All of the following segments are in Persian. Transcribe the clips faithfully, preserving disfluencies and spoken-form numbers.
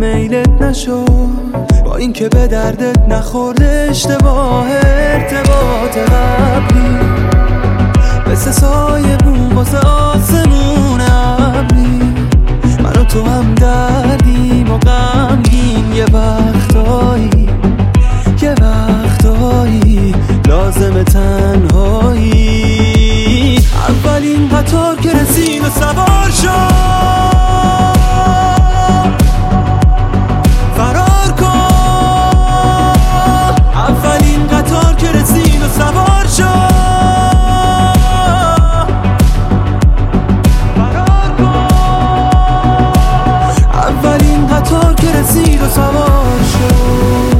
میلت نشد، با اینکه به دردت نخورده اشتباه ارتباط قبلی، مثل سایه بوم واسه آسمون ابری. من و تو هم دردیم و غمگین، یه وقتایی یه وقتایی لازم تنهایی. اولین قطار که رسید و سوار شد، فرار کن. اولین قطار که رسید و سوار شد، فرار کن. اولین قطار که رسید و سوار شد.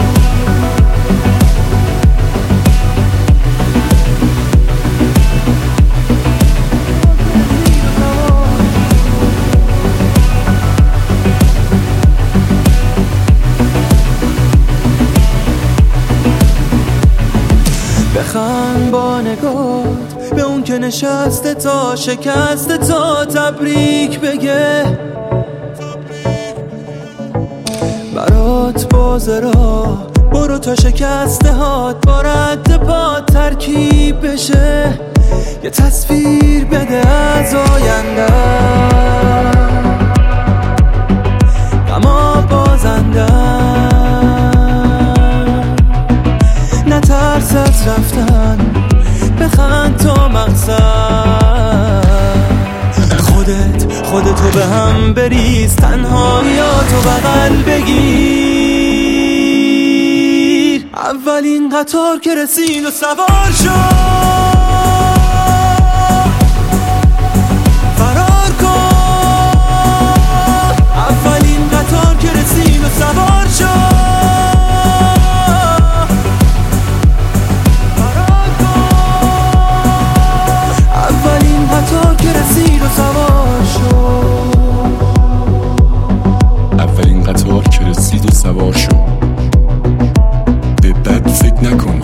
بخند با نگات به اون که نشسته تا شکسته، تا تبریک بگه. برات بازه را برو تا شکسته هات با رد پات ترکیب بشه. یه تصویر بده از آینده، غما بازنده. نترس از رفتن، بخند تا مقصد. خودت خودتو به هم بریز، تنهاییاتو بغل بگیر. اولین قطار که رسید و سوار شد، فرار کن. اولین قطار که رسید و سوار شد، اولین قطار که رسید و سوار شد. به بد فکر نکن،